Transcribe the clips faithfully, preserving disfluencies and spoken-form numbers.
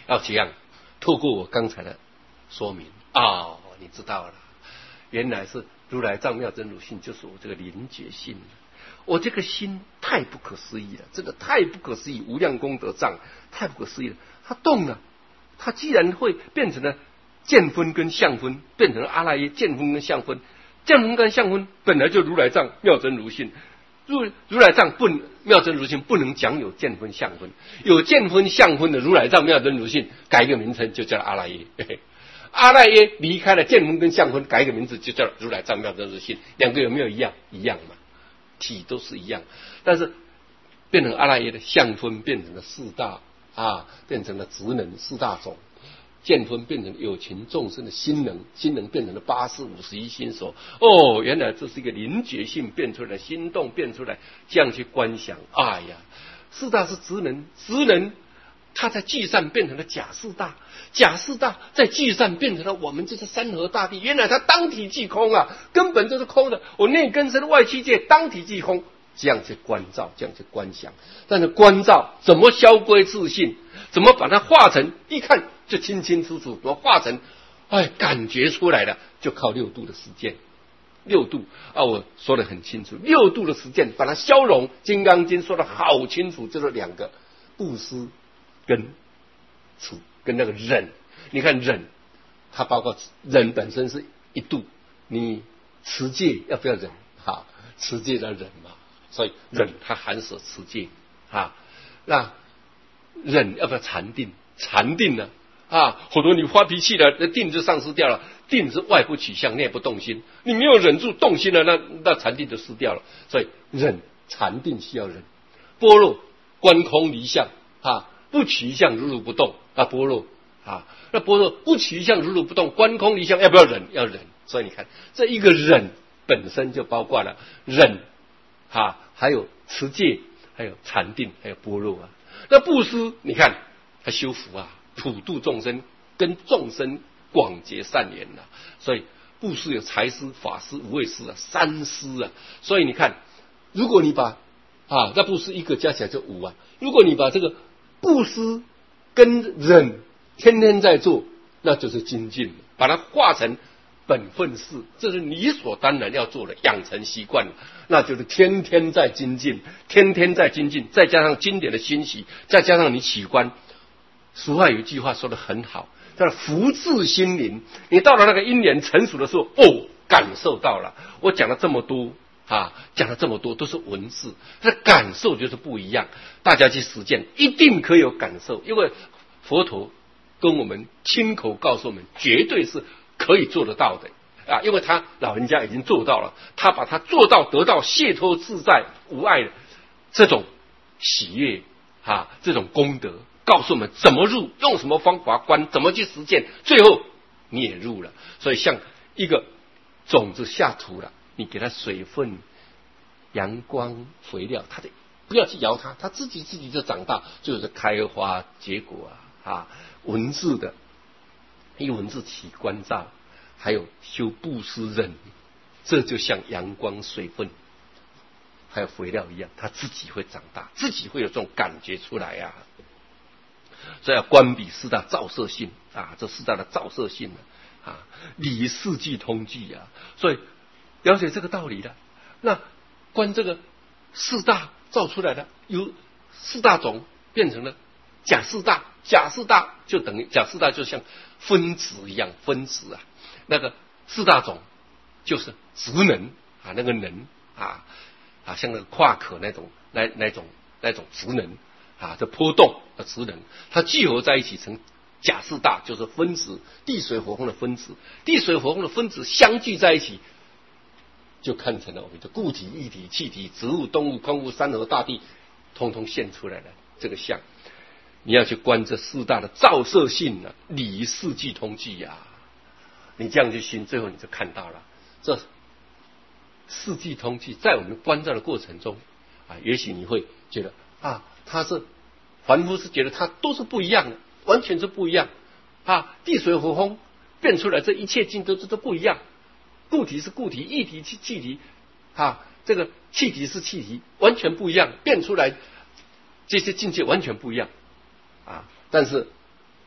要怎样？透过我刚才的说明哦，你知道了，原来是如来藏妙真如性，就是我这个灵觉性。我这个心太不可思议了，真的太不可思议，无量功德藏太不可思议了。它动了，它既然会变成了见分跟相分，变成了阿赖耶见分跟相分，见分跟相分本来就如来藏妙真如性，如如来藏不妙真如性不能讲有见分相分，有见分相分的如来藏妙真如性，改一个名称就叫阿赖耶。阿赖耶离开了见分跟相分，改一个名字就叫如来藏妙真如性，两个有没有一样？一样嘛，体都是一样，但是变成阿赖耶的相分变成了四大啊，变成了职能四大种。见分变成有情众生的心能，心能变成了八四五十一心所。哦，原来这是一个灵觉性变出来，心动变出来，这样去观想。哎呀，四大是职能，职能它在聚散变成了假四大，假四大在聚散变成了我们这是山河大地。原来它当体即空啊，根本就是空的。我内根生外七界，当体即空。这样去观照，这样去观想。但是观照怎么消归自性？怎么把它化成？一看就清清楚楚，怎么化成？哎，感觉出来了，就靠六度的实践。六度啊，我说得很清楚，六度的实践把它消融。《金刚经》说得好清楚，就是两个：布施跟持，跟那个忍。你看忍，它包括忍本身是一度，你持戒要不要忍？好，持戒要忍嘛。所以忍它含舍持戒啊，那忍要不要禅定？禅定呢啊，很多你发脾气了，那定就丧失掉了。定是外不取相，内不动心。你没有忍住动心了，那那禅定就失掉了。所以忍禅定需要忍。般若观空离相啊，不取相如如不动啊，般若啊，那般若不取相如如不动，观空离相要不要忍？要忍。所以你看，这一个忍本身就包括了忍。啊，还有持戒，还有禅定，还有般若啊。那布施，你看他修福啊，普度众生，跟众生广结善缘啊。所以布施有财施、法施、无畏施啊，三施啊。所以你看，如果你把啊，那布施一个加起来就五啊。如果你把这个布施跟忍天天在做，那就是精进，把它化成本分事，这是理所当然要做的，养成习惯了，那就是天天在精进，天天在精进，再加上经典的欣喜，再加上你起观。俗话有一句话说得很好，叫福至心灵。你到了那个因缘成熟的时候，哦，感受到了。我讲了这么多啊，讲了这么多都是文字，这感受就是不一样。大家去实践，一定可以有感受，因为佛陀跟我们亲口告诉我们，绝对是可以做得到的啊！因为他老人家已经做到了，他把他做到得到解脱自在无碍的这种喜悦啊，这种功德，告诉我们怎么入，用什么方法观，怎么去实践，最后你也入了。所以像一个种子下土了，你给它水分、阳光、肥料，它的不要去摇它，它自己自己就长大，就是开花结果啊！啊，文字的。以文字起观照，还有修布施忍，这就像阳光、水分还有肥料一样，它自己会长大，自己会有这种感觉出来呀、啊。所以要观彼四大照射性啊，这四大的照射性啊，理四季通句啊。所以了解这个道理了，那观这个四大造出来的，由四大种变成了假四大，假四大就等于假四大就像分子一样，分子啊，那个四大种就是职能啊，那个能啊啊，像那个夸克那种那那种那种职能啊，这波动的职能，它聚合在一起成假四大，就是分子，地水火风的分子，地水火风的分子相聚在一起，就看成了我们的固体、液体、气体、植物、动物、空物、山河大地，通通现出来了这个相。你要去观这四大的照射性啊，理四季通句呀、啊，你这样去寻，最后你就看到了这四季通句，在我们观照的过程中啊，也许你会觉得啊，它是凡夫是觉得它都是不一样的，完全是不一样啊，地水火风变出来这一切境都都不一样，固体是固体，液体是气体啊，这个气体是气体，完全不一样，变出来这些境界完全不一样。啊！但是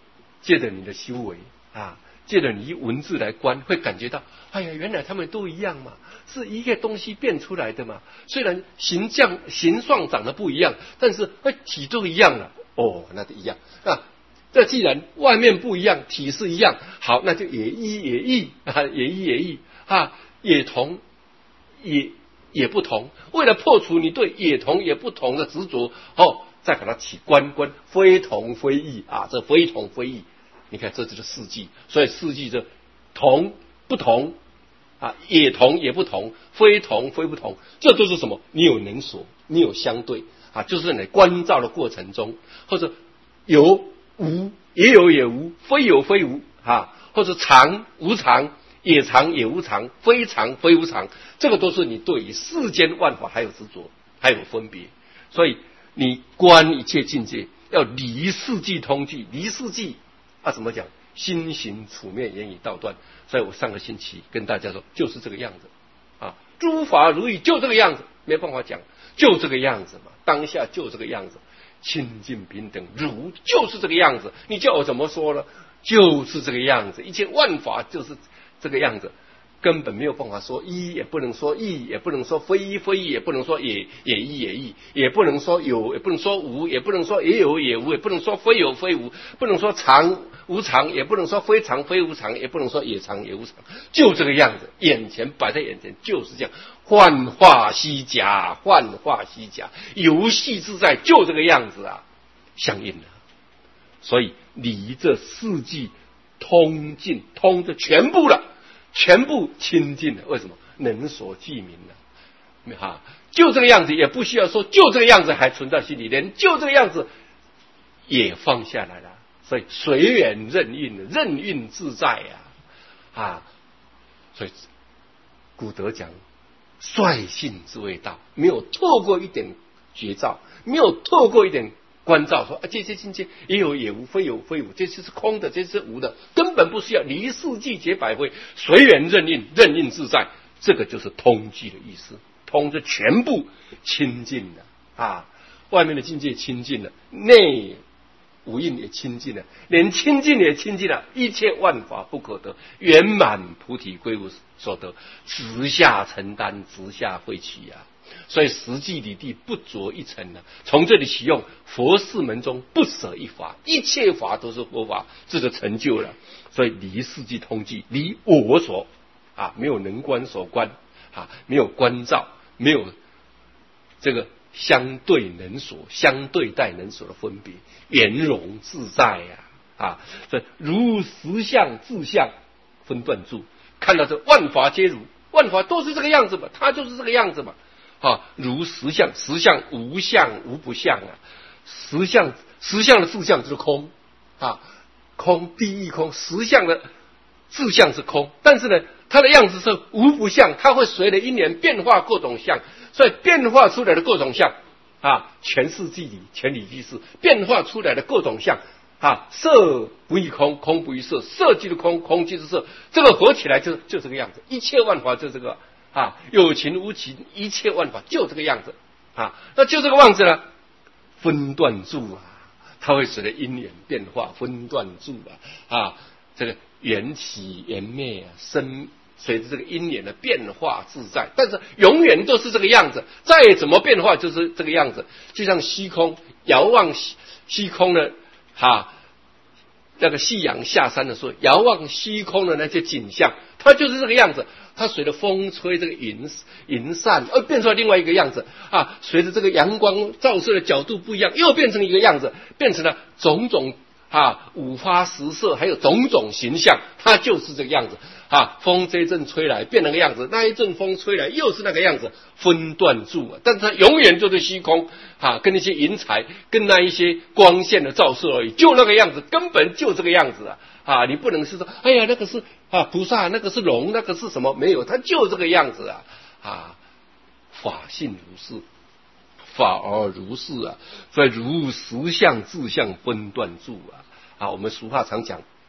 借着你的修为啊，借着你文字来观，会感觉到，哎呀，原来他们都一样嘛，是一个东西变出来的嘛。虽然形象形状长得不一样，但是哎体都一样了，哦，那就一样啊。这既然外面不一样，体是一样，好，那就也一也异啊，也一也异啊，也同也也不同。为了破除你对也同也不同的执着，哦，再给它起观观，非同非异啊，这非同非异。你看，这就是四季，所以四季这同不同啊，也同也不同，非同非不同，这都是什么？你有能所，你有相对啊，就是你观照的过程中，或者有无也有也无，非有非无啊，或者常无常，也常也无常，非常非无常，这个都是你对于世间万法还有执着，还有分别。所以你观一切境界，要离四季通寂，离四季啊，怎么讲？心行处面，言语道断。所以我上个星期跟大家说，就是这个样子啊，诸法如意，就这个样子，没办法讲，就这个样子嘛，当下就这个样子。清净平等如就是这个样子，你叫我怎么说呢？就是这个样子，一切万法就是这个样子，根本没有办法说一，也不能说异，也不能说非一非异，也不能说也也一也异，也不能说有，也不能说无，也不能说也有也无，也不能说非有非无，不能说常无常，也不能说非常非无常，也不能说也常也无常，就这个样子，眼前摆在眼前就是这样。幻化虚假，幻化虚假，游戏自在，就这个样子啊，相应的。所以离这四季通尽，通的全部了，全部清净了。为什么？能所具名了，哈，就这个样子，也不需要说就这个样子还存在心里，连就这个样子也放下来了。所以随缘任运，任运自在呀，啊，啊，所以古德讲。率性之谓道，没有透过一点觉照，没有透过一点观照，说啊，这些境界也有也无，非有非无，这些是空的，这些是无的，根本不需要离世季节百会，随缘任运，任运自在，这个就是通寂的意思。通是全部清净的啊，外面的境界清净了，内无印也清净了，连清净也清净了，一切万法不可得，圆满菩提归无所得，直下承担，直下慧起啊！所以实际里地不着一尘呢。从这里起用，佛事门中不舍一法，一切法都是佛法，这就成就了。所以离世际通寂，离我所啊，没有能观所观啊，没有观照，没有这个相对能所、相对待能所的分别，圆融自在呀！啊，这如实相、自相分断住，看到这万法皆如，万法都是这个样子嘛，它就是这个样子嘛。啊，如实相，实相无相无不相啊，实相实相的自相就是空啊，空第一空，实相的自相是空，但是呢，它的样子是无不相，它会随着因缘变化各种相。所以变化出来的各种相啊，全世界里全理即是变化出来的各种相啊，色不异空，空不异色，色即是空，空即是色，这个合起来就就这个样子，一切万法就这个啊，有情无情，一切万法就这个样子啊，那就这个样子呢，分断住啊，它会使得因缘变化，分断住啊啊，这个缘起缘灭啊，生。随着这个因缘的变化自在，但是永远都是这个样子，再怎么变化就是这个样子。就像虚空遥望虚空呢，哈，那个夕阳下山的时候，遥望虚空的那些景象，它就是这个样子。它随着风吹，这个云云散，而变出来另外一个样子啊。随着这个阳光照射的角度不一样，又变成一个样子，变成了种种。啊，五花十色，还有种种形象，它就是这个样子啊。风这一阵吹来，变那个样子；那一阵风吹来，又是那个样子，分断住啊。但是它永远就是虚空啊，跟那些云彩，跟那一些光线的照射而已，就那个样子，根本就这个样子啊！啊，你不能是说，哎呀，那个是啊菩萨，那个是龙，那个是什么？没有，它就这个样子啊！啊，法性如是。法而如是啊，所以如实相自相分断住啊啊！我们俗话常讲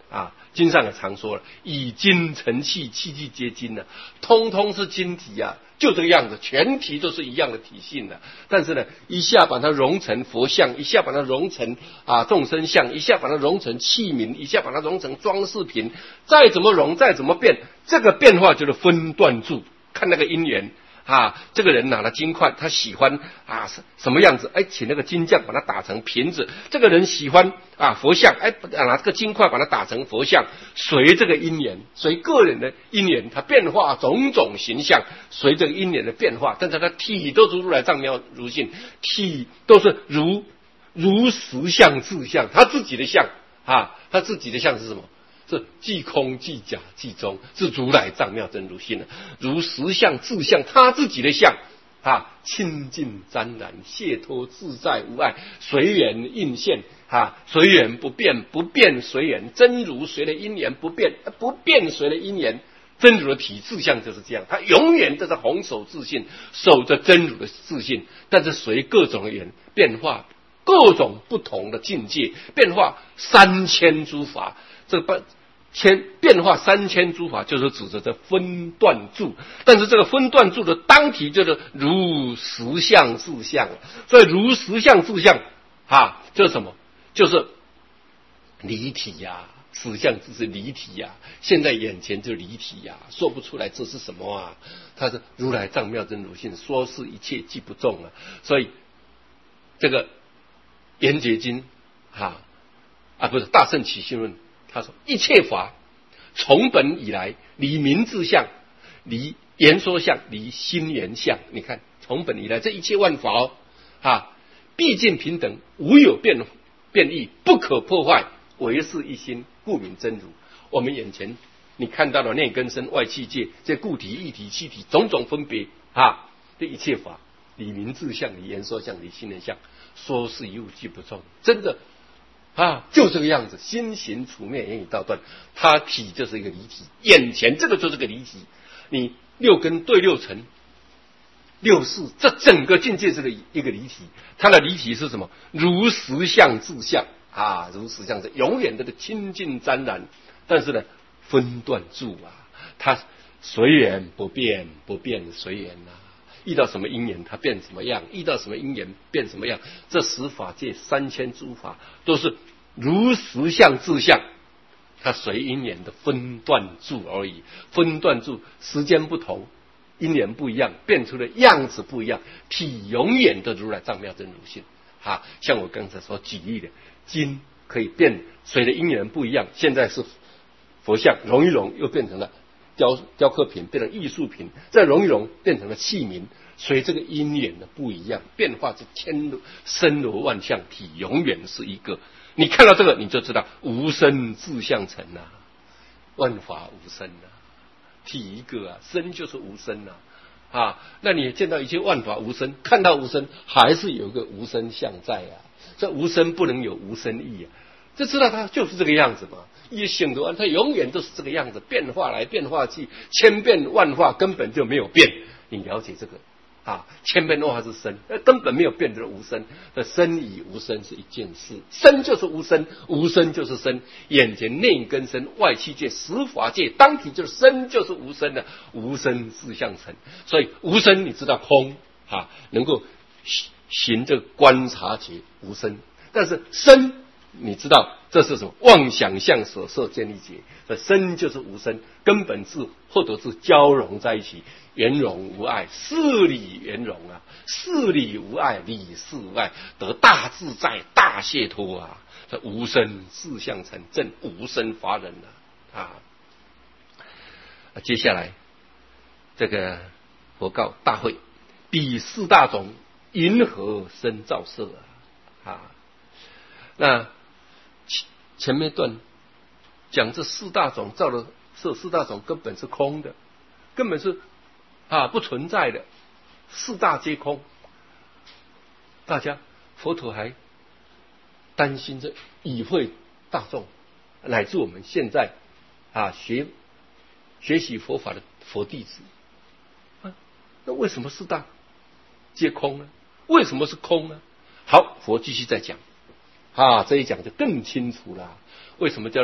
啊，经上也常说了，以金成器，器器皆金呢、啊，通通是晶体啊，就这个样子，全体都是一样的体性的、啊。但是呢，一下把它融成佛像，一下把它融成啊众生像，一下把它融成器皿，一下把它融成装饰品，再怎么融，再怎么变，这个变化就是分段住，看那个因缘。啊，这个人拿了金块，他喜欢啊什么样子？哎，请那个金匠把它打成瓶子。这个人喜欢啊佛像，哎，拿这个金块把它打成佛像。随这个因缘，随个人的因缘，它变化种种形象，随这个因缘的变化，但是它体都是如来藏妙如性，体都是如如实相自相，他自己的相啊，他自己的相是什么？是即空即假即中，是如来藏妙真如性的，如实相自相，他自己的相啊，清净湛然，解脱自在无碍，随缘应现啊，随缘不变，不变随缘，真如随了因缘不变，不变随了因缘。真如的体自相就是这样，他永远都是弘守自信，守着真如的自信，但是随各种缘变化，各种不同的境界变化三千诸法，这个千变化三千诸法，就是指着这分段住。但是这个分段住的当体就是如实相自相，所以如实相自相啊，就是什么？就是离体呀、啊，实相只是离体呀、啊，现在眼前就离体呀、啊，说不出来这是什么啊？它是如来藏妙真如性，说是一切即不中啊。所以这个圆觉经啊啊不是大圣起信论。他说：“一切法从本以来，离名字相，离言说相，离心缘相。你看，从本以来，这一切万法哦，啊，毕竟平等，无有变变异，不可破坏，唯是一心，故名真如。我们眼前你看到了内根身、外气界，这固体、液体、气体种种分别啊，这一切法，离名字相，离言说相，离心缘相，说是一物即不中，真的。”啊，就这个样子，心行处灭，言语道断，它体就是一个离体，眼前这个就是个离体。你六根对六尘、六识，这整个境界是个一个离体。它的离体是什么？如实相自相啊，如实相是永远的清净湛然，但是呢，分段住啊，它随缘不变，不变随缘啊。遇到什么因缘，它变什么样；遇到什么因缘，变什么样。这十法界三千诸法都是如实相自相，它随因缘的分段住而已。分段住，时间不同，因缘不一样，变出的样子不一样，体永远的如来藏妙真如性。啊，像我刚才所举例的，金可以变，随着因缘不一样，现在是佛像，融一融又变成了雕雕刻品，变成艺术品，再融一融变成了器皿，所以这个因缘的不一样，变化是千森罗万象，体永远是一个。你看到这个，你就知道无生自相成啊，万法无生啊，体一个啊，生就是无生啊。啊，那你见到一切万法无生，看到无生，还是有一个无生相在啊。这无生不能有无生意啊，就知道它就是这个样子嘛。一醒得它永远都是这个样子，变化来变化去，千变万化，根本就没有变。你了解这个啊？千变万化是生，根本没有变的无生。这生与无生是一件事，生就是无生，无生就是生。眼前内根身，外气界，十法界，当体就是生，就是无生的，无生自相成。所以无生，你知道空啊，能够行这观察觉无生，但是生。你知道这是什么？妄想相所摄建立结，这生就是无生，根本是或者是交融在一起，圆融无碍，事理圆融啊，事理无碍，理事无碍，得大自在、大解脱啊！这无生自相成，正无生法忍啊！啊，接下来这个佛告大会，彼四大种因何生造色啊？啊，那。前面段讲这四大种造的色，四大种根本是空的，根本是啊不存在的，四大皆空。大家佛陀还担心着以会大众，乃至我们现在啊学学习佛法的佛弟子啊，那为什么四大皆空呢？为什么是空呢？好，佛继续再讲。啊，这一讲就更清楚了。为什么叫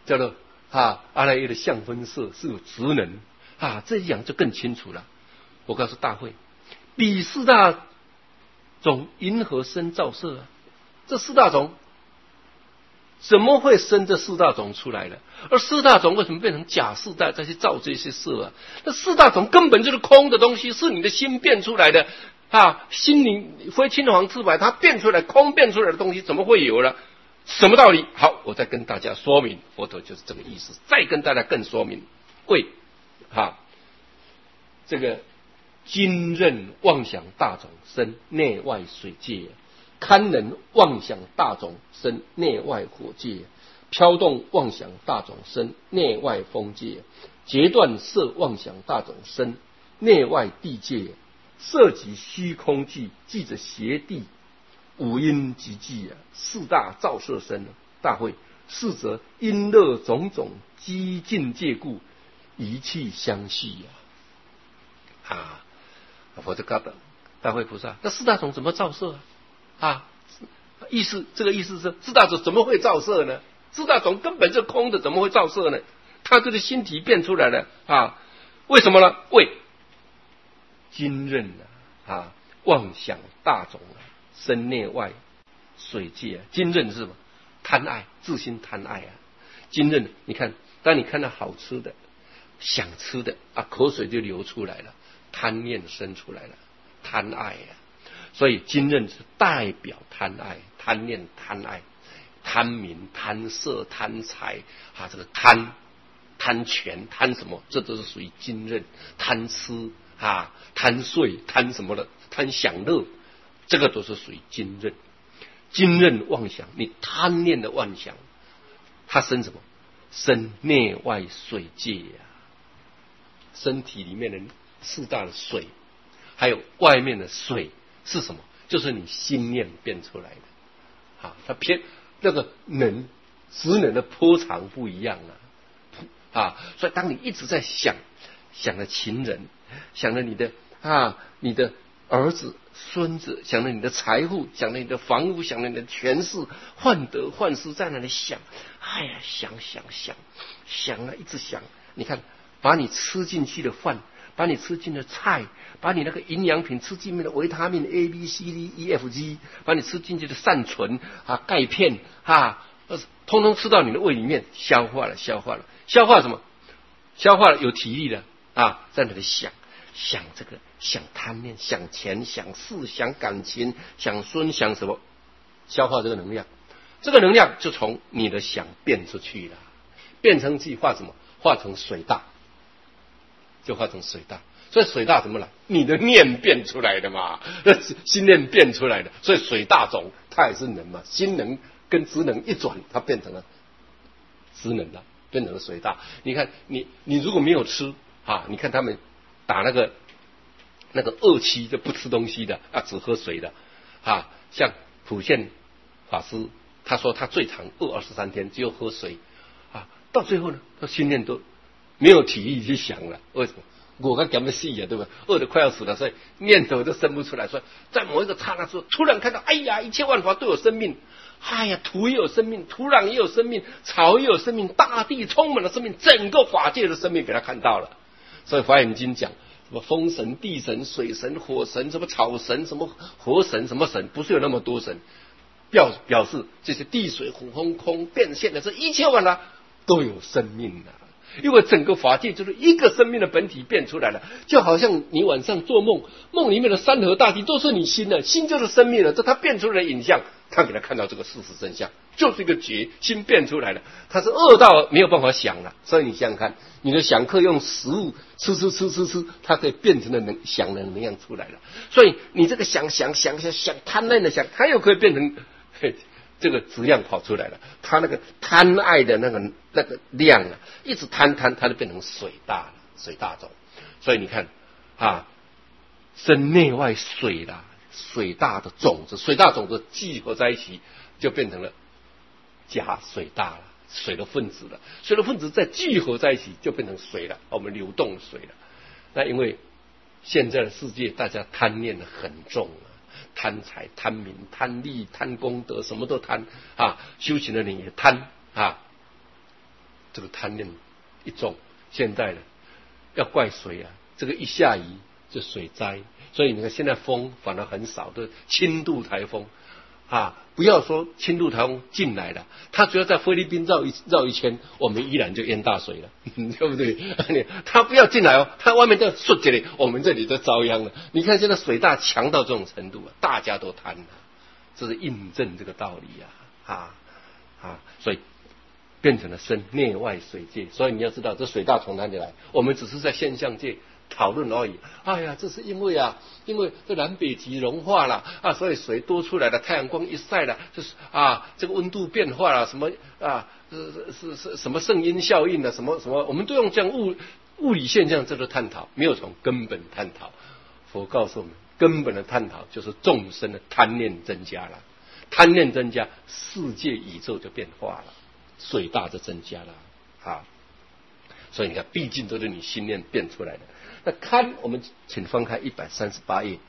叫做啊阿赖耶的相分色是有职能啊，这样就更清楚了。我告诉大会，彼四大种因何生造色啊？这四大种怎么会生这四大种出来的？而四大种为什么变成假四大再去造这些色啊？那四大种根本就是空的东西，是你的心变出来的啊！心灵非青黄赤白，它变出来空变出来的东西怎么会有了？什么道理？好，我再跟大家说明，佛陀就是这个意思。再跟大家更说明，为啊这个今任妄想大种生内外水界，堪能妄想大种生内外火界，飘动妄想大种生内外风界，截断色妄想大种生内外地界，色即虚空际，即着邪地，五阴即际啊，四大造色身大会，是则因乐种种激进界故，一气相续啊！啊，佛就告诉大会菩萨，那四大种怎么造色啊？啊，意思这个意思是四大种怎么会造色呢？四大种根本是空的，怎么会造色呢？他这个心体变出来了啊？为什么呢？为今任啊啊妄想大种啊，身内外水界啊。今任是什么？贪爱，自心贪爱啊。今任，你看，当你看到好吃的、想吃的啊，口水就流出来了，贪念生出来了，贪爱啊。所以今任是代表贪爱、贪念、贪爱、贪名、贪色、贪财啊，这个贪、贪权、贪什么？这都是属于今任。贪吃啊，贪睡、贪什么的？贪享乐，这个都是属于今任。今任妄想，你贪念的妄想，它生什么？生内外水界呀、啊，身体里面的四大的水，还有外面的水是什么？就是你心念变出来的。啊，它偏那个能职能的波长不一样啊，啊，所以当你一直在想想着情人，想着你的啊你的儿子、孙子，想着你的财富，想着你的房屋，想着你的权势，患得患失，在那里想，哎呀，想想想想啊，一直想。你看，把你吃进去的饭，把你吃进的菜，把你那个营养品吃进去的维他命 A B C D E F G， 把你吃进去的善存啊、钙片啊，通通吃到你的胃里面，消化了，消化了，消化什么？消化了，有体力了啊，在那里想。想这个，想贪念，想钱，想事，想感情，想孙，想什么？消化这个能量，这个能量就从你的想变出去了，变成气化什么？化成水大，就化成水大。所以水大怎么来？你的念变出来的嘛，心念变出来的。所以水大种它也是能嘛，心能跟职能一转，它变成了职能了，变成了水大。你看，你你如果没有吃啊，你看他们。打那个那个二期就不吃东西的啊，只喝水的啊，像普现法师，他说他最长饿二十三天，只有喝水啊，到最后呢，他心念都没有体力去想了。为什么？我刚讲的细啊，对吧？饿得快要死了，所以念头都生不出来。所以在某一个刹那之后，突然看到，哎呀，一切万法都有生命，哎呀，土也有生命，土壤也有生命，草也有生命，大地充满了生命，整个法界的生命给他看到了。所以《华严经》讲什么风神、地神、水神、火神，什么草神、什么火神、什么神，不是有那么多神，表表示这些地水火风空变现的这一切万法都有生命的、啊。因为整个法界就是一个生命的本体变出来了，就好像你晚上做梦，梦里面的山河大地都是你心的，心就是生命了，这它变出来的影像，他给他看到这个事实真相，就是一个觉，心变出来了，他是饿到没有办法想了，所以你想想看，你的想客用食物吃吃吃吃吃，它可以变成的能想的能量出来了，所以你这个想想想想想贪婪的想，它又可以变成嘿这个质量跑出来了，他那个贪爱的那个那个量啊，一直贪贪，它就变成水大了，水大种。所以你看啊，生内外水啦，水大的种子，水大种子聚合在一起，就变成了加水大了，水的分子了。水的分子再聚合在一起，就变成水了，我们流动水了。那因为现在的世界，大家贪念的很重啊。贪财、贪名、贪利、贪功德，什么都贪啊！修行的人也贪啊！ 这个贪念一重，现在呢要怪水啊，这个一下雨就水灾，所以你看现在风反而很少，都轻度台风啊。不要说轻度台风进来了，它只要在菲律宾绕一绕一圈，我们依然就淹大水了，对不对？它不要进来哦，它外面就顺着你，我们这里就遭殃了。你看现在水大强到这种程度啊，大家都贪了，这是印证这个道理啊啊啊！所以变成了生内外水界。所以你要知道，这水大从哪里来？我们只是在现象界讨论而已。哎呀，这是因为啊，因为这南北极融化了啊，所以水多出来了，太阳光一晒了，就是啊，这个温度变化了，什么啊，是是是什么圣婴效应了，什么什么，我们都用这样物物理现象这个探讨，没有从根本探讨。佛告诉我们，根本的探讨就是众生的贪念增加了，贪念增加，世界宇宙就变化了，水大就增加了啊。所以你看，毕竟都是你心念变出来的。那堪，我们请翻开一百三十八页，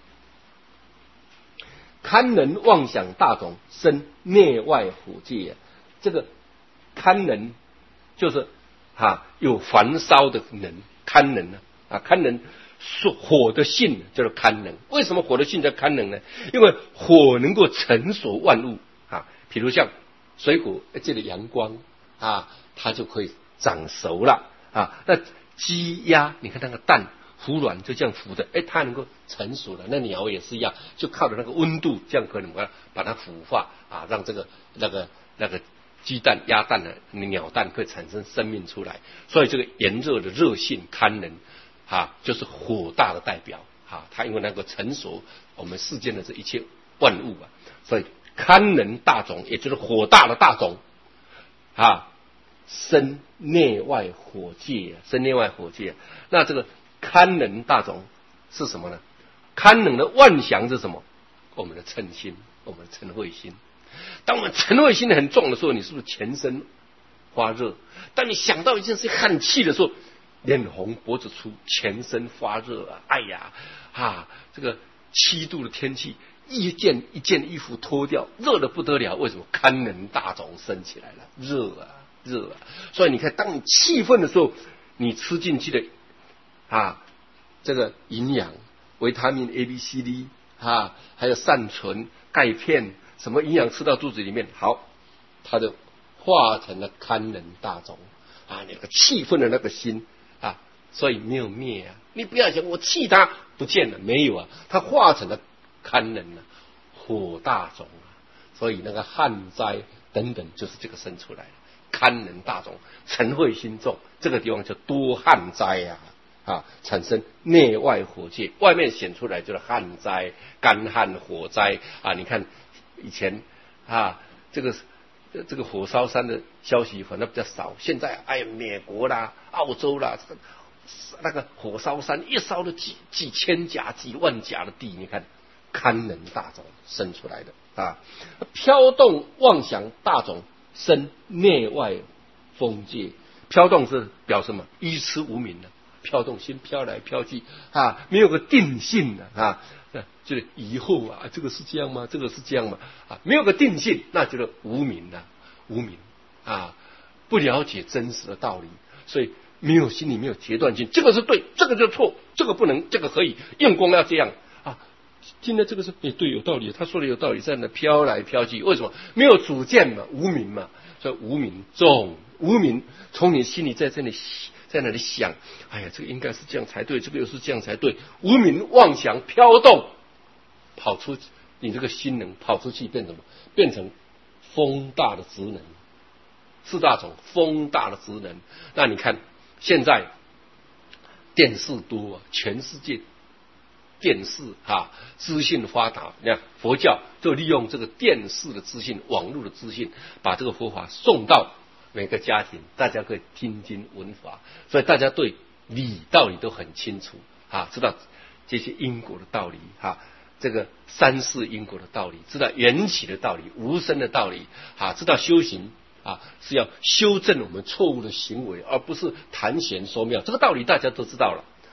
堪能妄想大种生内外火界啊。这个堪能就是啊有烦烧的能，堪能呢啊堪能是火的性叫做堪能。为什么火的性叫堪能呢？因为火能够成熟万物啊，比如像水果这个阳光啊，它就可以长熟了啊。那鸡鸭，你看那个蛋孵卵就这样孵的，哎，它能够成熟了。那鸟也是一样，就靠着那个温度，这样可能把它孵化啊，让这个那个那个鸡蛋、鸭蛋的鸟蛋可以产生生命出来。所以这个炎热的热性堪能啊，就是火大的代表啊。它因为能够成熟我们世间的这一切万物啊，所以堪能大种，也就是火大的大种啊。生内外火界，生内外火界。那这个堪能大种是什么呢？堪能的妄想是什么？我们的嗔心，我们的嗔恚心。当我们嗔恚心很重的时候，你是不是全身发热？当你想到一件事很气的时候，脸红脖子粗，全身发热啊！哎呀啊，这个七度的天气，一件一件衣服脱掉，热得不得了。为什么？堪能大种升起来了，热啊！热啊！所以你看，当你气愤的时候，你吃进去的啊，这个营养、维他命 A、B、C、D 啊，还有善存、钙片，什么营养吃到肚子里面，好，它就化成了堪能大种啊！那个气愤的那个心啊，所以没有灭啊！你不要想我气它不见了，没有啊，它化成了堪能啊，火大种啊！所以那个旱灾等等，就是这个生出来的。堪能大种，嗔恚心重，这个地方叫多旱灾呀、啊，啊，产生内外火界，外面显出来就是旱灾、干旱、火灾啊。你看以前啊，这个这个火烧山的消息反正比较少，现在哎，美国啦、澳洲啦，这个那个火烧山一烧了几几千甲、几万甲的地，你看堪能大种生出来的啊，飘动妄想大种。生内外风界，飘动是表什么？愚痴无明的、啊、飘动，心飘来飘去啊，没有个定性的 啊, 啊，就是疑惑啊，这个是这样吗？这个是这样吗？啊，没有个定性，那就是无明的、啊，无明啊，不了解真实的道理，所以没有心里没有决断性，这个是对，这个就错，这个不能，这个可以，用功要这样啊。今天这个是也对，有道理，他说的有道理，在那飘来飘去，为什么？没有主见嘛，无明嘛，所以无明重，无明从你心里在这里在那里想，哎呀，这个应该是这样才对，这个又是这样才对，无明妄想飘动，跑出你这个心能跑出去，变成什么？变成风大的职能，四大种风大的职能。那你看现在电视多啊，全世界。电视啊，资讯发达，你看佛教就利用这个电视的资讯、网络的资讯，把这个佛法送到每个家庭，大家可以听经闻法，所以大家对理道理都很清楚啊，知道这些因果的道理啊，这个三世因果的道理，知道缘起的道理、无生的道理啊，知道修行啊是要修正我们错误的行为，而不是谈玄说妙，这个道理大家都知道了。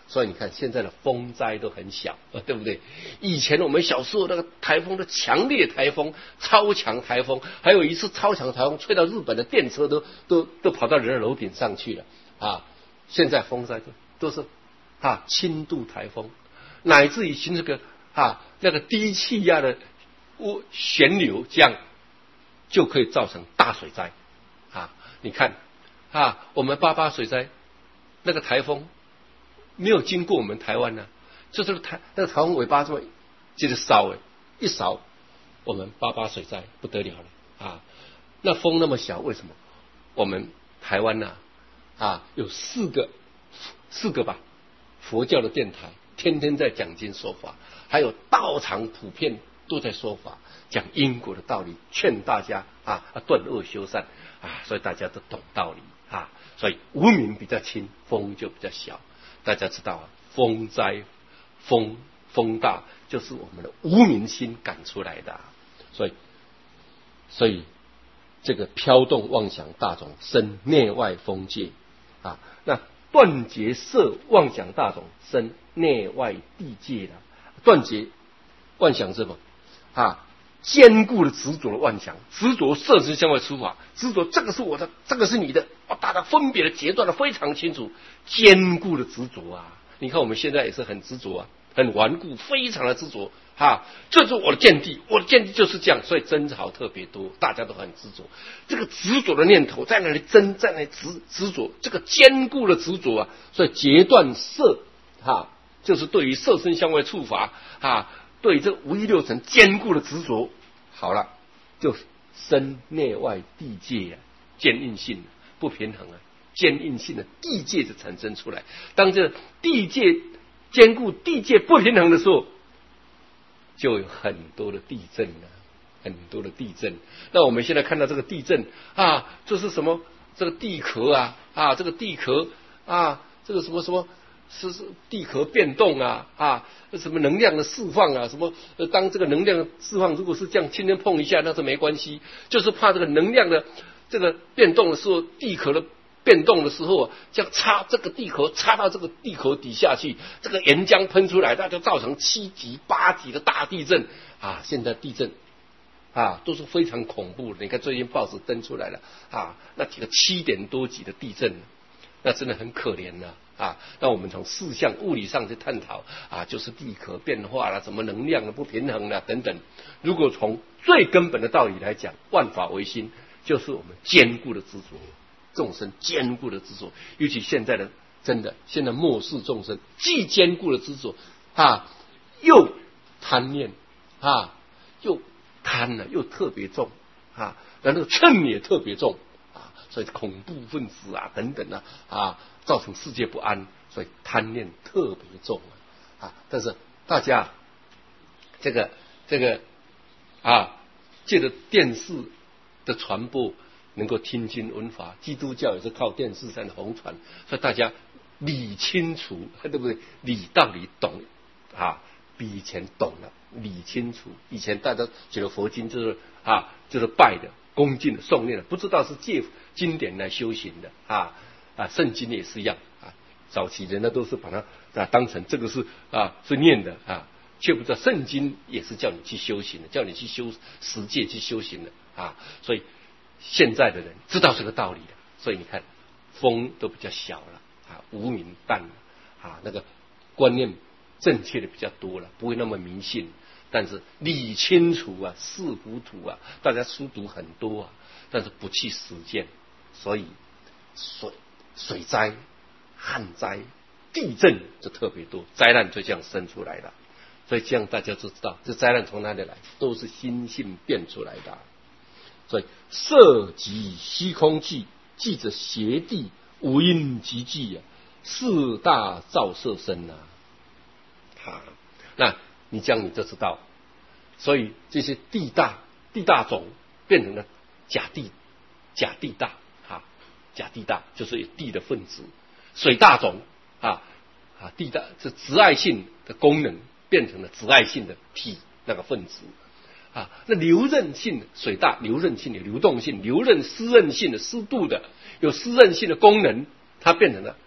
所以你看现在的风灾都很小，对不对？以前我们小时候那个台风的强烈台风、超强台风，还有一次超强台风吹到日本的电车都都都跑到人的楼顶上去了啊！现在风灾都都是啊轻度台风，乃至于形成个啊那个低气压的旋流，这样就可以造成大水灾啊！你看啊，我们八八水灾那个台风。没有经过我们台湾呢、啊，就是台那个台风尾巴这么接着烧哎，一烧我们八八水灾不得了了啊！那风那么小，为什么？我们台湾呐 啊, 啊有四个四个吧佛教的电台，天天在讲经说法，还有道场普遍都在说法，讲因果的道理，劝大家啊断恶修善啊，所以大家都懂道理啊，所以无名比较轻，风就比较小。大家知道啊，风灾、风风大，就是我们的无明心赶出来的、啊，所以，所以这个飘动妄想大种生内外风界啊，那断绝色妄想大种生内外地界的，断绝妄想是什么啊？坚固的执着的妄想，执着色身相外出法，执着这个是我的，这个是你的，哦，大家分别的截断的非常清楚，坚固的执着啊！你看我们现在也是很执着啊，很顽固，非常的执着啊！这是我的见地，我的见地就是这样，所以争吵特别多，大家都很执着。这个执着的念头在那里争，在那里执执着，这个坚固的执着啊，所以截断色哈、啊，就是对于色身相外处法啊。对这无一六尘坚固的执着，好了，就生内外地界啊，坚硬性不平衡啊，坚硬性的地界就产生出来。当这地界坚固、地界不平衡的时候，就有很多的地震啊，很多的地震。那我们现在看到这个地震啊，这是什么？这个地壳啊啊，这个地壳啊，这个什么什么？是是地壳变动啊啊，什么能量的释放啊，什么呃，当这个能量的释放如果是这样轻轻碰一下，那是没关系，就是怕这个能量的这个变动的时候，地壳的变动的时候，这样插这个地壳插到这个地壳底下去，这个岩浆喷出来，那就造成七级八级的大地震啊！现在地震啊都是非常恐怖的，你看最近报纸登出来了啊，那几个七点多级的地震，那真的很可怜呐、啊。啊，那我们从四项物理上去探讨啊，就是地壳变化了，什么能量的不平衡了等等。如果从最根本的道理来讲，万法唯心，就是我们坚固的执着，众生坚固的执着。尤其现在的真的，现在末世众生既坚固的执着啊，又贪念啊，又贪了，又特别重啊，然后嗔也特别重啊，所以恐怖分子啊等等啊啊。造成世界不安，所以贪念特别重啊！啊，但是大家这个这个啊，借着电视的传播，能够听经闻法，基督教也是靠电视上的红传，所以大家理清楚，对不对？理道理懂啊，比以前懂了，理清楚。以前大家觉得佛经就是啊，就是拜的、恭敬的、诵念的，不知道是借经典来修行的啊。啊，圣经也是一样啊，早期人呢都是把它啊当成这个是啊是念的啊，却不知道圣经也是叫你去修行的，叫你去修实践去修行的啊。所以现在的人知道这个道理的，所以你看风都比较小了啊，无明淡了啊，那个观念正确的比较多了，不会那么迷信。但是理清楚啊，是糊涂啊，大家书读很多啊，但是不去实践，所以水。水灾、旱灾、地震就特别多，灾难就这样生出来了。所以这样大家就知道，这灾难从哪里来，都是心性变出来的。所以色即虚空寂，寂着邪地，无因即寂啊，四大造色身啊。啊，那你这样你就知道，所以这些地大地大种变成了假地假地大。假地大就是地的分子，水大种啊啊地大这质爱性的功能变成了质爱性的体那个分子啊，那流韧性的水大流韧性的流动性流韧湿韧性的湿度的有湿韧性的功能，它变成了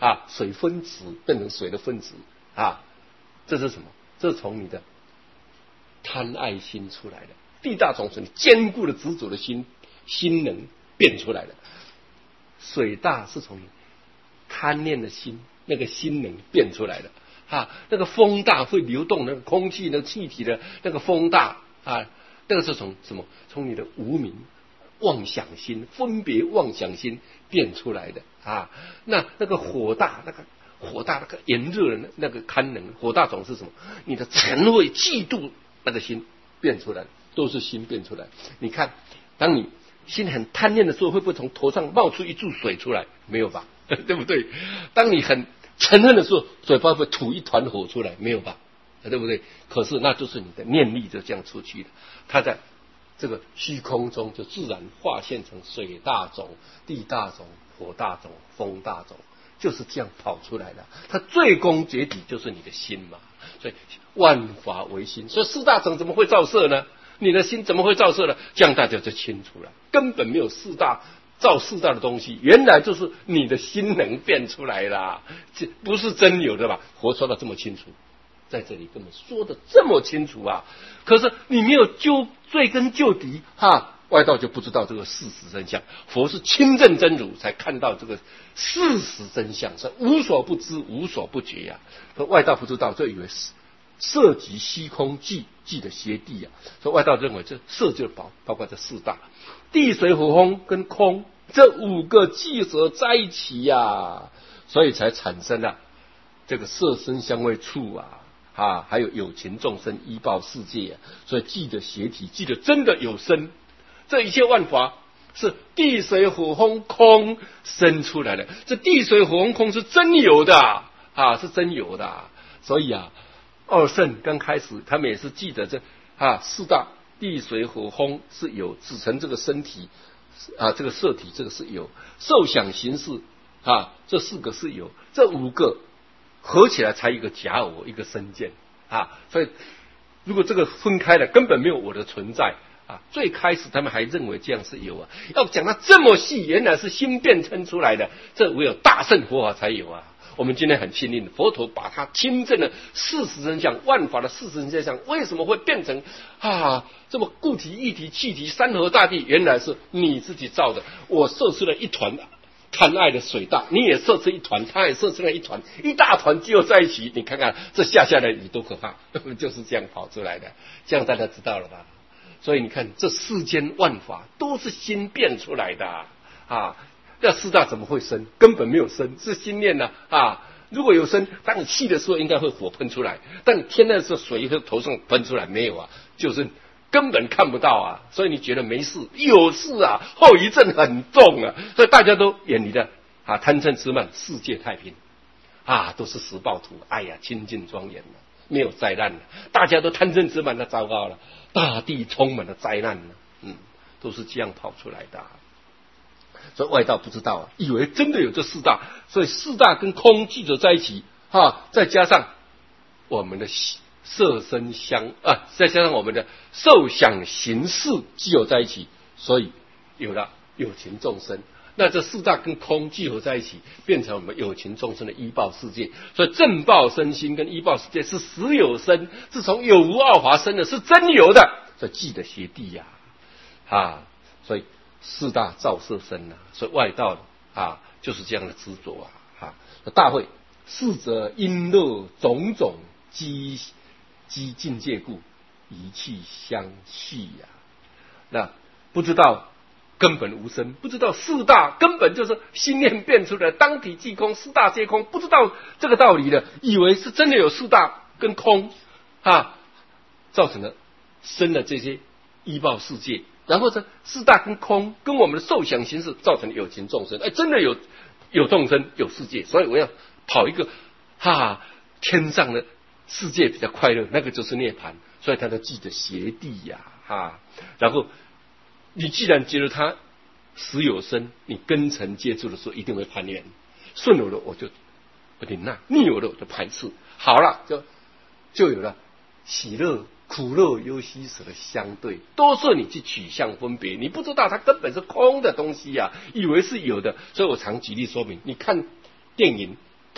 啊，水分子变成水的分子啊，这是什么？这是从你的贪爱心出来的。地大种是你坚固的执着的心心能变出来的，水大是从你贪念的心那个心能变出来的啊，那个风大会流动那个空气那个气体的那个风大啊，那个是从什么？从你的无明妄想心分别妄想心变出来的啊。那那个火大那个火大那个炎热的那个堪能，火大种是什么？你的嗔恚嫉妒那个心变出来，都是心变出来。你看，当你心很贪念的时候，会不会从头上冒出一柱水出来？没有吧？对不对？当你很嗔恨的时候，嘴巴会吐一团火出来？没有吧？对不对？可是那就是你的念力就这样出去了，它在这个虚空中就自然化现成水大种、地大种、火大种、风大种，就是这样跑出来的。它最终结底就是你的心嘛。所以万法唯心，所以四大种怎么会造色呢？你的心怎么会造色呢？这样大家就清楚了，根本没有四大造四大的东西，原来就是你的心能变出来啦，这不是真有的吧？佛说的这么清楚，在这里跟我们说的这么清楚啊！可是你没有究追根究底哈，外道就不知道这个事实真相。佛是亲证真如，才看到这个事实真相，是无所不知、无所不觉呀、啊。说外道不知道，就以为是色即虚空寂寂的邪地呀、啊。所以外道认为这色就包包括这四大地水火风跟空这五个聚合在一起呀、啊，所以才产生了这个色声香味触啊。啊，还有有情众生依报世界、啊，所以记得邪体，记得真的有生，这一切万法是地水火风空生出来的，这地水火风空是真有的啊，是真有的、啊。所以啊，二圣刚开始他们也是记得这啊四大地水火风是有，只成这个身体啊，这个色体这个是有，受想行识啊这四个是有，这五个合起来才一个假我，一个身见啊！所以如果这个分开了，根本没有我的存在啊！最开始他们还认为这样是有啊，要讲到这么细，原来是心变成出来的，这唯有大乘佛法才有啊！我们今天很幸运，佛陀把它亲证的事实真相，万法的事实真相，为什么会变成啊这么固体、液体、气体、山河大地？原来是你自己造的，我射出了一团贪爱的水大，你也射出一团，他也射出了一团，一大团聚合在一起，你看看这下下来雨多可怕，就是这样跑出来的，这样大家知道了吧？所以你看这世间万法都是心变出来的啊！那四大怎么会生？根本没有生，是心念呢 啊, 啊！如果有生，当你气的时候应该会火喷出来，当你天的时候水从头上喷出来没有啊？就是根本看不到啊，所以你觉得没事，有事啊，后遗症很重啊，所以大家都远离的啊，贪嗔痴慢，世界太平啊，都是实报图，哎呀，清净庄严了，没有灾难了，大家都贪嗔痴慢，那糟糕了，大地充满了灾难了，嗯，都是这样跑出来的、啊，所以外道不知道啊，以为真的有这四大，所以四大跟空聚合在一起啊，再加上我们的色声香啊，再加上我们的受想行识聚合在一起，所以有了有情众生。那这四大跟空聚合在一起，变成我们有情众生的依报世界。所以正报身心跟依报世界是实有生，是从有无二华生的，是真有的。所以记得邪地呀、啊，啊，所以四大造色身啊，所以外道啊就是这样的执着啊，哈、啊。大会四者因乐种种积。积境界故，一气相续呀、啊。那不知道根本无生，不知道四大根本就是心念变出来，当体即空，四大皆空，不知道这个道理的，以为是真的有四大跟空啊，造成了生了这些依报世界，然后这四大跟空跟我们的受想行识造成有情众生，哎，真的有有众生有世界，所以我要跑一个哈、啊、天上的。世界比较快乐，那个就是涅槃，所以他都记得邪地呀、啊，哈、啊。然后你既然觉得他实有生，你根尘接触的时候一定会攀缘，顺有了我就不顶那，逆有了我就排斥，好了就就有了喜乐、苦乐、忧喜舍的相对，都是你去取向分别，你不知道它根本是空的东西呀、啊，以为是有的。所以我常举例说明，你看电影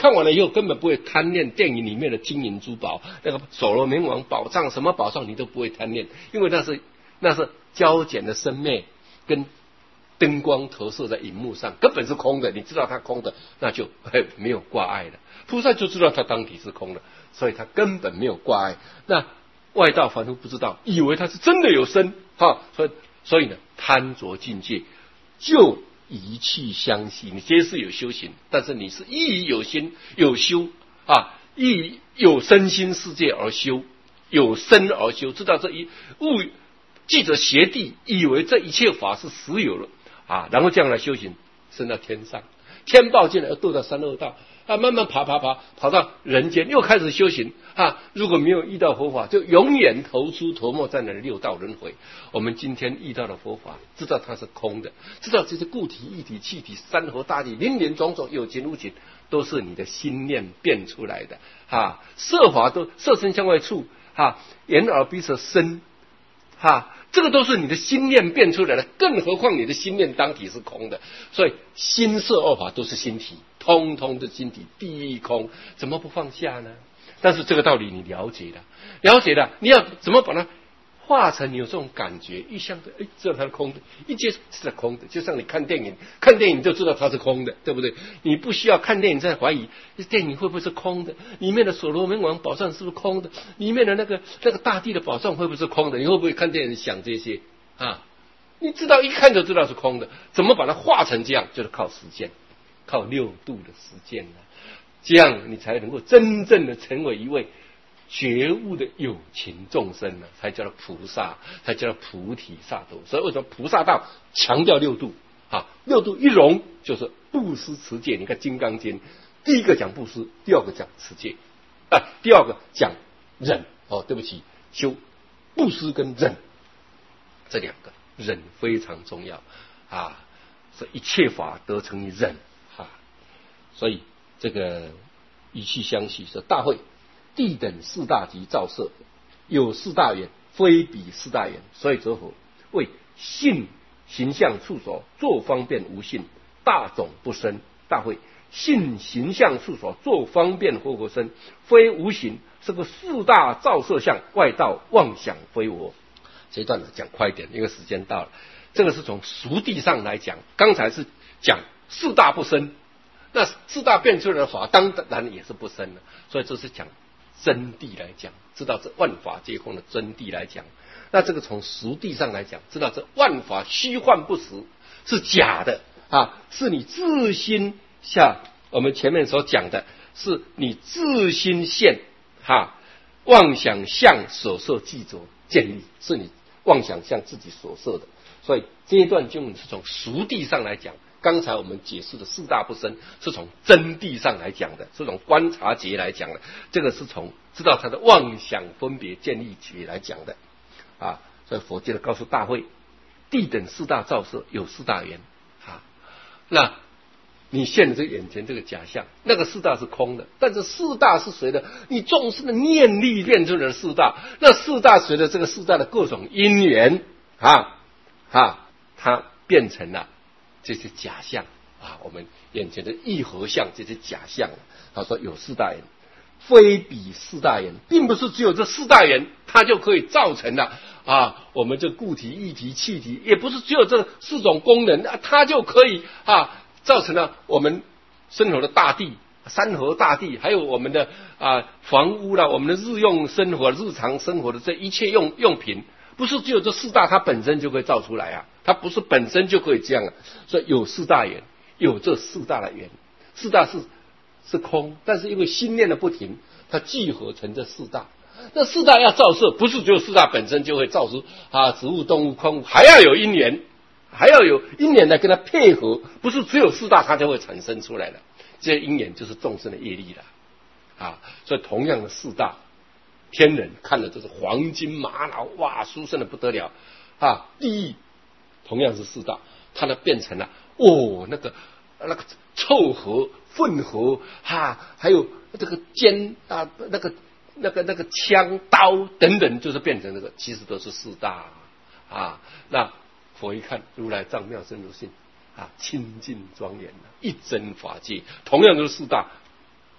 看完了以后根本不会贪恋电影里面的金银珠宝，那个所罗门王宝藏什么宝藏你都不会贪恋，因为那是那是胶剪的生灭跟灯光投射在荧幕上，根本是空的，你知道它空的，那就没有挂碍了。菩萨就知道它当体是空的，所以他根本没有挂碍。那外道凡夫不知道，以为它是真的有生，哈，所以所以呢，贪着境界就一气相吸。你皆是有修行，但是你是亦有心有修啊，亦有身心世界而修，有身而修，知道这一物记着邪地，以为这一切法是实有了啊，然后这样来修行，升到天上，天报进来又堕到三恶道啊，慢慢爬爬爬跑到人间，又开始修行啊。如果没有遇到佛法，就永远投出头没在那六道轮回。我们今天遇到的佛法，知道它是空的，知道这些固体、液体、气体、山河大地、林林种种、有情无情，都是你的心念变出来的啊。色法都色身相外处啊，眼耳鼻舌身啊。这个都是你的心念变出来的，更何况你的心念当体是空的，所以心色二法都是心体，通通的心体，地狱空，怎么不放下呢？但是这个道理你了解了，了解了，你要怎么把它化成你有这种感觉，一想的，哎，知道它是空的，一接触是空的，就像你看电影，看电影就知道它是空的，对不对？你不需要看电影再怀疑电影会不会是空的，里面的所罗门王宝藏是不是空的，里面的那个那个大地的宝藏会不会是空的？你会不会看电影想这些啊？你知道一看就知道是空的，怎么把它化成这样？就是靠实践，靠六度的实践呢，这样你才能够真正的成为一位觉悟的有情众生呢，才叫做菩萨，才叫做菩提萨埵。所以为什么菩萨道强调六度啊？六度一融就是布施持戒。你看《金刚经》，第一个讲布施，第二个讲持戒，啊，第二个讲忍。哦，对不起，修布施跟忍这两个，忍非常重要啊，所以一切法得成于忍啊。所以这个一气相续是大会。地等四大及造色，有四大缘，非彼四大缘，所以则何？为性形象处所，作方便无性，大种不生。大会性形象处所，作方便或不生，非无形，是个四大造色相，外道妄想非我。这一段呢讲快一点，因为时间到了。这个是从俗谛上来讲，刚才是讲四大不生，那四大变出来的法，当然也是不生的，所以这是讲真谛来讲，知道这万法皆空的真谛来讲，那这个从俗谛上来讲，知道这万法虚幻不实，是假的啊，是你自心像我们前面所讲的，是你自心现哈、啊、妄想相所设记着建立，是你妄想相自己所设的。所以这一段经文是从俗谛上来讲，刚才我们解释的四大不生是从真谛上来讲的，是从观察节来讲的，这个是从知道它的妄想分别建立节来讲的啊。所以佛接着告诉大会，地等四大造色，有四大缘啊。那你现的这眼前这个假象，那个四大是空的，但是四大是谁的？你众生的念力变出来的四大，那四大随着这个四大的各种因缘啊啊，它变成了这些假象啊，我们眼前的义和相这些假象，他说有四大缘，非彼四大缘，并不是只有这四大缘它就可以造成了啊，我们这固体、液体、气体，也不是只有这四种功能啊，它就可以啊造成了我们生活的大地、山河大地，还有我们的啊房屋啦，我们的日用生活、日常生活的这一切用用品。不是只有这四大它本身就可以造出来啊，它不是本身就可以这样啊。所以有四大缘，有这四大的缘，四大是是空，但是因为心念的不停，它聚合成这四大。那四大要造色，不是只有四大本身就会造出啊植物、动物、矿物，还要有因缘，还要有因缘来跟它配合，不是只有四大它就会产生出来的。这些因缘就是众生的业力了啊。所以同样的四大。天人看了这是黄金玛瑙，哇，殊胜的不得了啊！地狱同样是四大，它呢变成了哦，那个那个凑合、混合哈，还有这个尖啊，那个那个那个枪刀等等，就是变成那个，其实都是四大啊。那佛一看，如来藏妙真如性啊，清净庄严，一真法界，同样都是四大。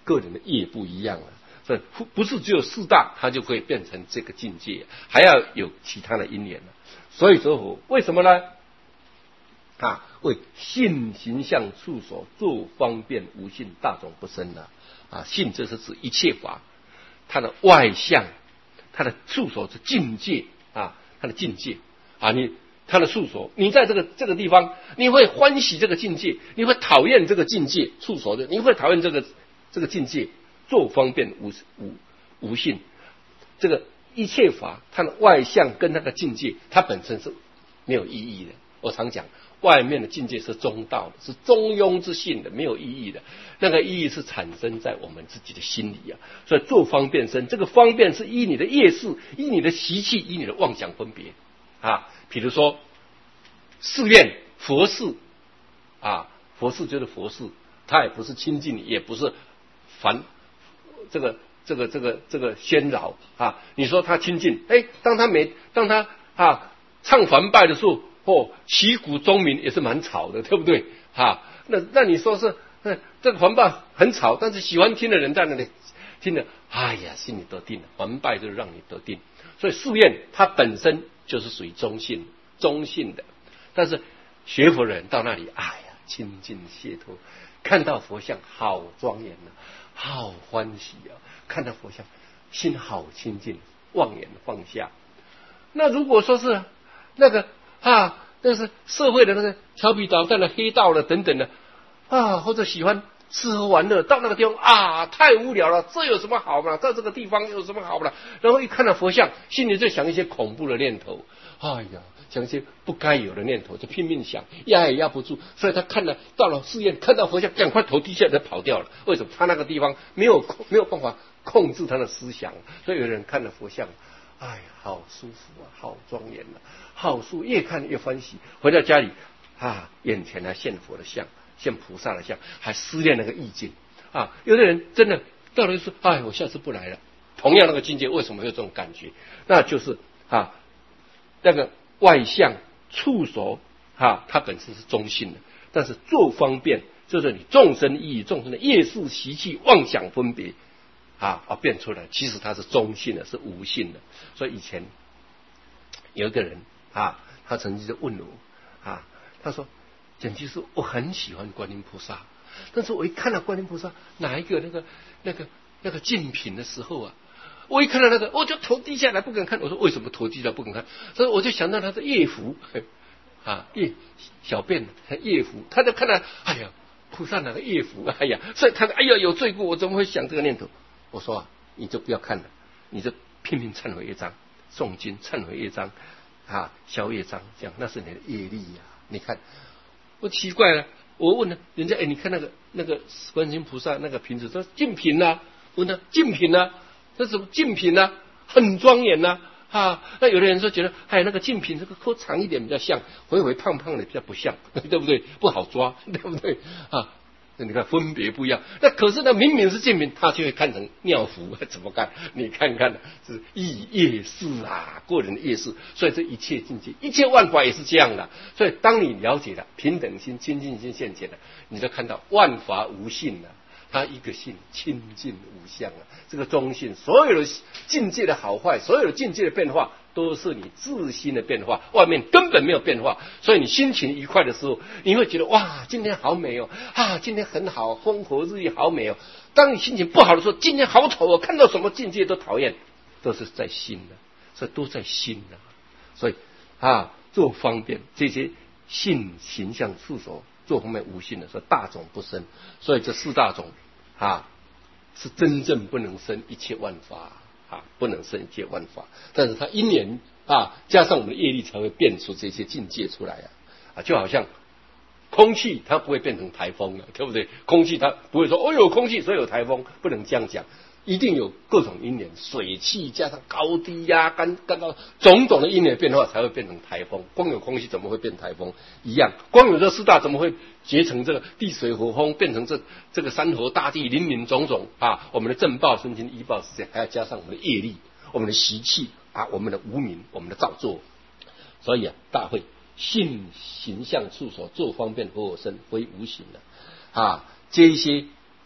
个人的业不一样了。所以不是只有四大，它就可以变成这个境界，还要有其他的因缘了。所以说，为什么呢？啊，为性形象处所作方便无性，大种不生了。啊，性这是指一切法，它的外相，它的处所是境界啊，它的境界啊，你它的处所，你在这个这个地方，你会欢喜这个境界，你会讨厌这个境界，处所的，你会讨厌这个这个境界。作方便无无无性，这个一切法，它的外相跟那个境界，它本身是没有意义的。我常讲，外面的境界是中道的，是中庸之性的，没有意义的。那个意义是产生在我们自己的心里啊。所以作方便生，这个方便是依你的业事，依你的习气，依你的妄想分别啊。比如说寺院、佛寺啊，佛寺就是佛寺，它也不是清净，也不是烦。这个这个这个这个喧扰啊！你说他亲近，哎，当他没当他啊唱梵拜的时候，哦，旗鼓钟鸣也是蛮吵的，对不对？啊，那那你说是，嗯，这个梵拜很吵，但是喜欢听的人在那里听着，哎呀，心里得定了。梵拜就是让你得定，所以寺院它本身就是属于中性中性的，但是学佛人到那里，哎呀，清净解脱，看到佛像好庄严啊，好欢喜啊！看到佛像，心好清净，妄言放下。那如果说是那个啊，那是社会的那个调皮捣蛋的黑道了等等的啊，或者喜欢吃喝玩乐，到那个地方啊，太无聊了，这有什么好嘛？在这个地方有什么好嘛？然后一看到佛像，心里就想一些恐怖的念头，哎呀，想一些不该有的念头，就拼命想，压也压不住。所以他看了到了寺院，看到佛像，赶快头低下来跑掉了。为什么？他那个地方没有没有办法控制他的思想，所以有人看了佛像，哎呀，好舒服啊，好庄严啊，好舒，越看越欢喜。回到家里啊，眼前还现佛的像，现菩萨的像，还思念那个意境啊。有的人真的到了就说，哎，我下次不来了。同样那个境界，为什么会有这种感觉？那就是啊，那个外相处所啊，它本身是中性的，但是做方便，就是你众生意义、众生的业事习气、妄想分别啊啊变出来，其实它是中性的，是无性的。所以以前有一个人啊，他曾经就问我啊，他说：“简居士，我很喜欢观音菩萨，但是我一看到观音菩萨哪一个那个那个那个竞品的时候啊。”我一看到那个，我就头低下来不敢看。我说为什么头低下来不敢看？所以我就想到他的业福啊，业小便业福，他就看到，哎呀，菩萨哪个业福？哎呀，所以他哎呀有罪过，我怎么会想这个念头？我说啊，你就不要看了，你就拼命忏悔业障，诵经忏悔业障啊，消业障，这样那是你的业力呀、啊。你看，我奇怪了，我问了人家，哎，你看那个那个观世音菩萨那个瓶子，说净瓶呐，问他净瓶呐。这什么净瓶呢、啊？很庄严呐、啊！啊，那有的人说觉得，哎，那个净瓶这个扣长一点比较像，回回胖胖的比较不像，对不对？不好抓，对不对？啊，那你看分别不一样。那可是呢，明明是净瓶，他就会看成尿壶，怎么看？你看看，是意业事啊，个人的业事。所以这一切境界，一切万法也是这样的。所以当你了解了平等心、清净心现前了，你就看到万法无性了。他一个性清净无相啊，这个中性，所有的境界的好坏，所有的境界的变化，都是你自心的变化，外面根本没有变化。所以你心情愉快的时候，你会觉得哇，今天好美哦，啊，今天很好，风和日丽，好美哦。当你心情不好的时候，今天好丑哦，看到什么境界都讨厌，都是在心的，所以都在心的。所以啊，做方便这些性形象处所。做方面无性的，说大种不生，所以这四大种啊是真正不能生一切万法啊，不能生一切万法。但是它因缘啊，加上我们的业力，才会变出这些境界出来啊啊，就好像空气它不会变成台风了，对不对？空气它不会说哦有空气所以有台风，不能这样讲。一定有各种因缘，水汽加上高低呀、啊，干干到种种的因缘变化，才会变成台风。光有空气怎么会变台风？一样，光有这四大怎么会结成这个地水火风，变成这这个山河大地林林种种啊？我们的正报、顺境、依报时间，还要加上我们的业力、我们的习气啊、我们的无明、我们的造作。所以啊，大会性形象处所作方便和我身，非无形的啊，这一些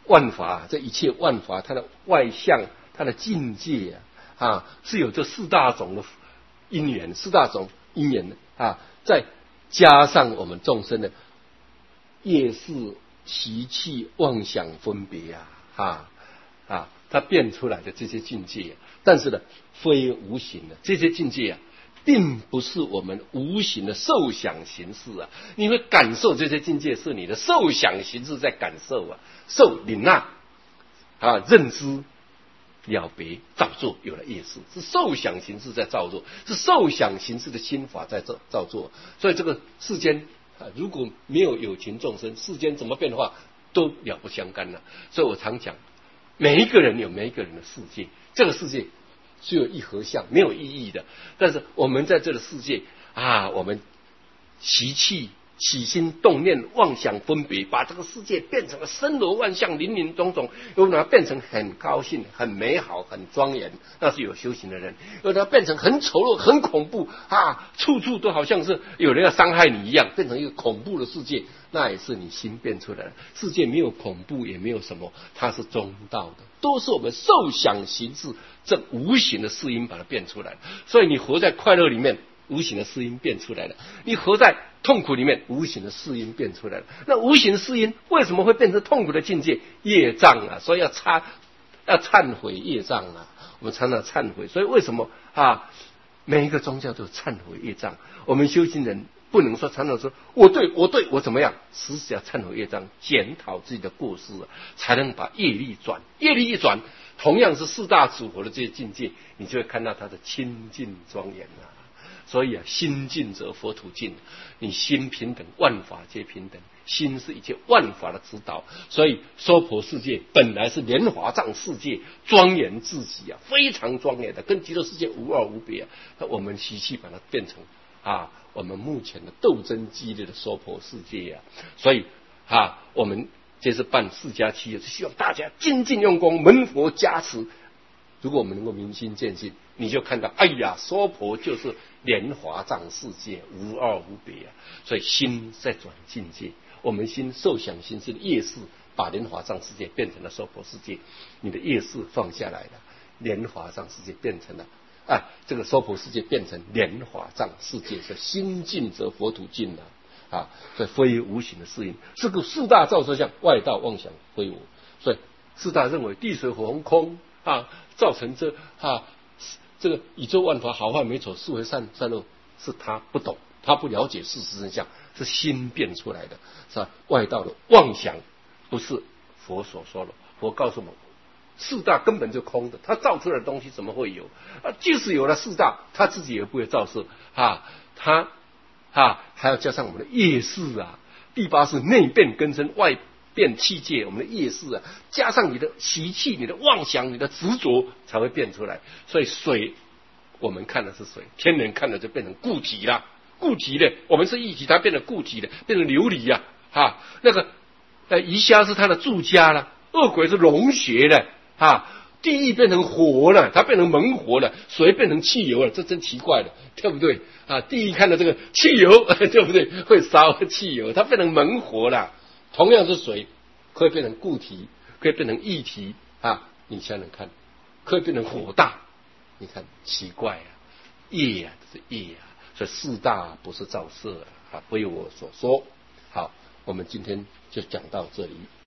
万法，这一切万法，它的外相、它的境界啊，啊是有这四大种的因缘，四大种因缘啊，再加上我们众生的业识、习气、妄想、分别啊，啊啊，它变出来的这些境界、啊，但是呢，非无形的这些境界啊。并不是我们无形的受想行识啊，你会感受这些境界是你的受想行识在感受啊，受领纳啊，认知了别造作有了业识，是受想行识在造作，是受想行识的心法在造造作。所以这个世间啊，如果没有有情众生，世间怎么变化都了不相干了。所以我常讲，每一个人有每一个人的世界，这个世界只有一合相，没有意义的。但是我们在这个世界啊，我们习气、起心动念、妄想分别，把这个世界变成了森罗万象、林林总总，又把它变成很高兴、很美好、很庄严，那是有修行的人；又把它变成很丑陋、很恐怖啊，处处都好像是有人要伤害你一样，变成一个恐怖的世界，那也是你心变出来的。世界没有恐怖，也没有什么，它是中道的，都是我们受想行识这无形的世因把它变出来的。所以你活在快乐里面，无形的世因变出来了；你活在痛苦里面，无形的世因变出来了。那无形的世因为什么会变成痛苦的境界？业障啊！所以要忏要忏悔业障啊！我们常常忏悔。所以为什么啊？每一个宗教都有忏悔业障。我们修行人不能说常常说我对我对我怎么样，时时要忏悔业障，检讨自己的过失、啊，才能把业力转。业力一转，同样是四大组合的这些境界，你就会看到它的清净庄严啊。所以啊，心净则佛土净。你心平等，万法皆平等。心是一切万法的指导。所以娑婆世界本来是莲华藏世界，庄严至极啊，非常庄严的，跟极乐世界无二无别啊。那我们习气把它变成啊，我们目前的斗争激烈的娑婆世界啊。所以啊，我们这次办四加七，是希望大家精进用功，门佛加持。如果我们能够明心见性，你就看到，哎呀，娑婆就是莲华藏世界，无二无别啊！所以心在转境界，我们心受想行识的业识，把莲华藏世界变成了娑婆世界，你的业识放下来了，莲华藏世界变成了啊，这个娑婆世界变成莲华藏世界，是心净则佛土净了啊！所以非无形的世因，是个四大造作相，外道妄想非我，所以四大认为地水火风空啊，造成这啊。这个宇宙万法好坏美丑是非善善恶，是他不懂，他不了解事实真相，是心变出来的，是吧？外道的妄想不是佛所说的。佛告诉我们，四大根本就空的，他造出来的东西怎么会有啊？即使有了四大，他自己也不会造色啊，他啊还要加上我们的业识啊。第八是内变根身，外变气界，我们的业识啊，加上你的习气、你的妄想、你的执着，才会变出来。所以水，我们看的是水，天人看的就变成固体了。固体的，我们是液体，它变成固体的，变成琉璃呀、啊，啊，那个呃鱼虾是它的住家了，恶鬼是龙穴了，啊，地狱变成火了，它变成猛火了，水变成汽油了，这真奇怪了，对不对？啊，地狱看到这个汽油，对不对？会烧汽油，它变成猛火了。同样是水，可以变成固体，可以变成液体啊！你想想看，可以变成火大，你看奇怪啊，业啊，这是业啊，所以四大不是造色啊，非我所说。好，我们今天就讲到这里。